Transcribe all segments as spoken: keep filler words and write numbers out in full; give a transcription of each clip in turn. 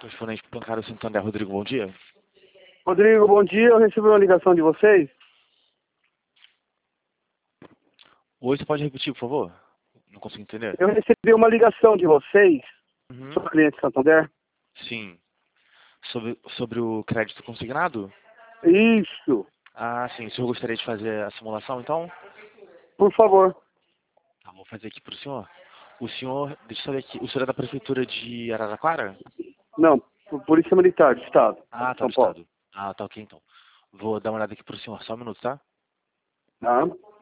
Correspondente bancário Santander, Rodrigo, bom dia. Rodrigo, bom dia. Eu recebi uma ligação de vocês. Oi, você pode repetir, por favor? Não consigo entender. Eu recebi uma ligação de vocês. Uhum. Sou cliente Santander. Sim. Sobre, sobre o crédito consignado? Isso. Ah, sim. O senhor gostaria de fazer a simulação, então? Por favor. Tá, vou fazer aqui para o senhor. O senhor, deixa eu saber aqui, o senhor é da Prefeitura de Araraquara? Não, por Polícia Militar do Estado. Ah, tá, São do Paulo. estado. Ah, tá, ok, então. Vou dar uma olhada aqui para o senhor, só um minuto, tá? Tá?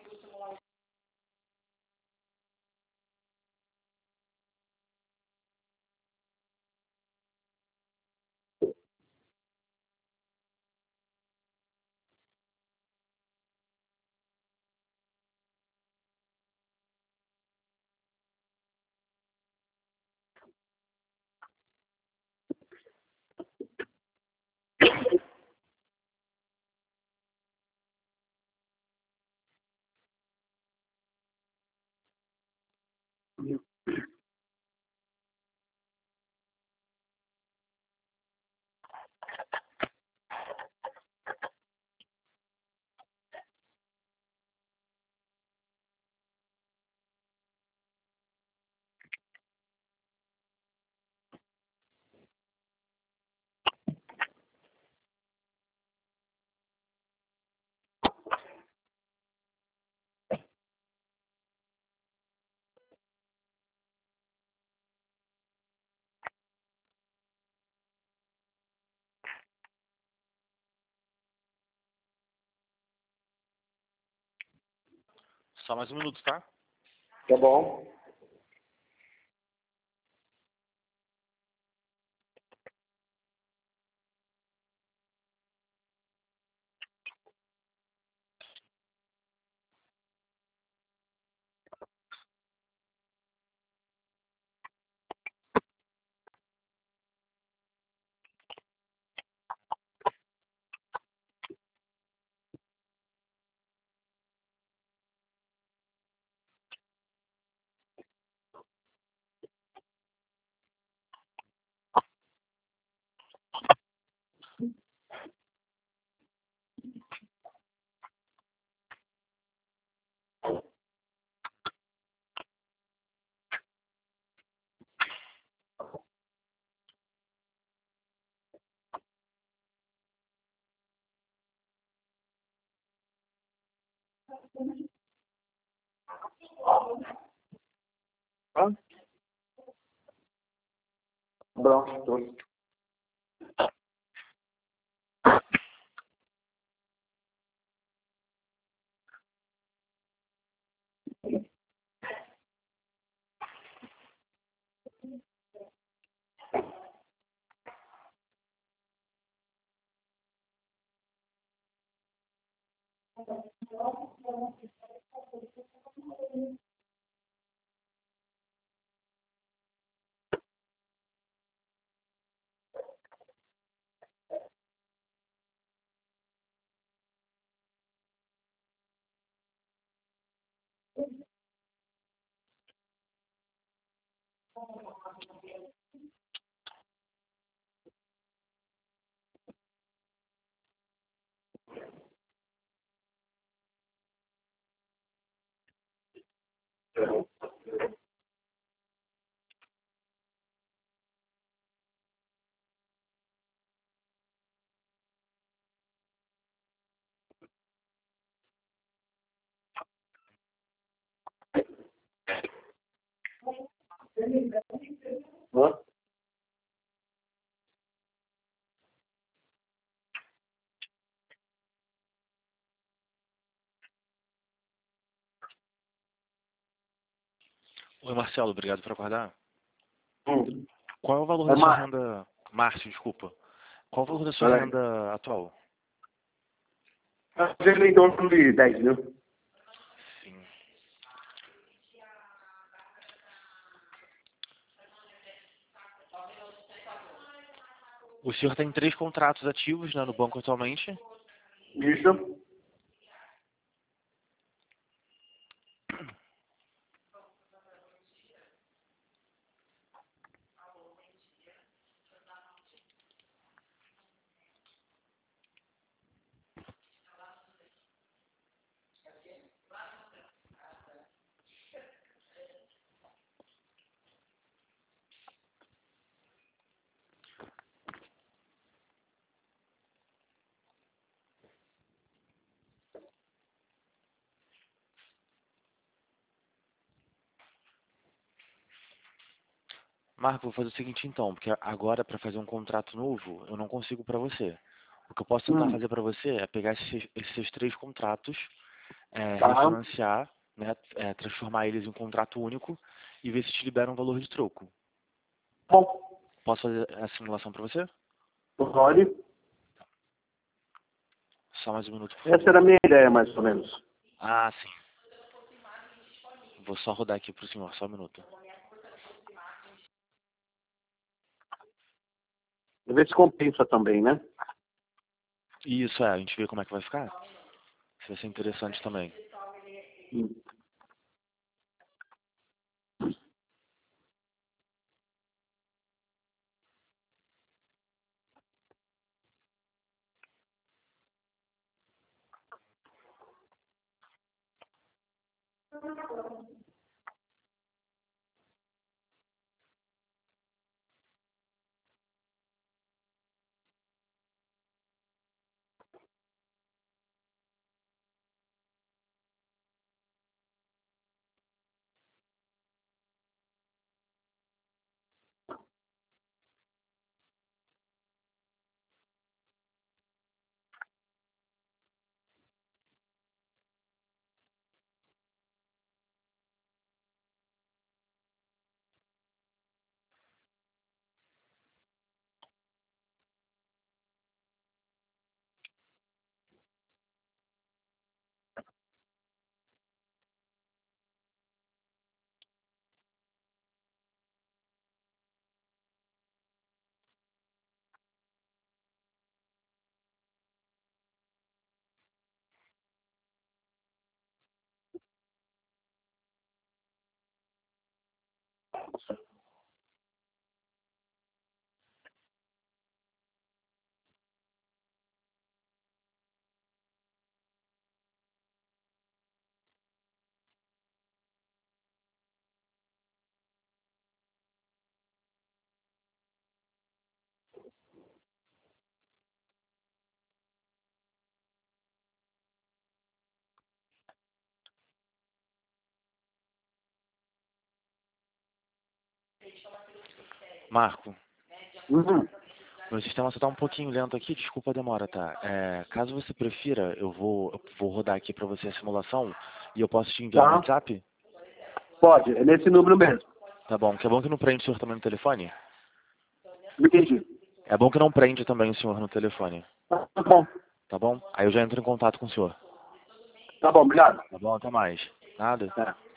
Só mais um minuto, tá? Tá bom. Tá? Pronto. Hã? Oi, Marcelo, obrigado por aguardar. Hum. Qual é o valor É da sua uma... renda... Márcio, desculpa. Qual é o valor da sua Peraí. renda atual? Eu em torno de dez mil. Sim. O senhor tem três contratos ativos, né, no banco atualmente. Isso. Marco, vou fazer o seguinte então, porque agora para fazer um contrato novo, eu não consigo para você. O que eu posso tentar Hum, fazer para você é pegar esses, esses três contratos, é, tá. refinanciar, né, é, transformar eles em um contrato único e ver se te libera um valor de troco. Bom, Posso fazer a simulação para você? pode. Só mais um minuto, por Essa favor. era a minha ideia, mais ou menos. Ah, sim. Vou só rodar aqui pro senhor, só um minuto. Ver se compensa também, né? Isso, é, a gente vê como é que vai ficar. Isso vai ser interessante também. Hum. Marco, Uhum. meu sistema só tá um pouquinho lento aqui, desculpa a demora, tá? É, caso você prefira, eu vou, eu vou rodar aqui pra você a simulação e eu posso te enviar no Tá. WhatsApp? Pode, é nesse número mesmo. Tá bom, que é bom que não prende o senhor também no telefone? Entendi. É bom que não prende também o senhor no telefone, Tá bom. tá bom? Aí eu já entro em contato com o senhor. Tá bom, obrigado. Tá bom, até mais. Nada? É.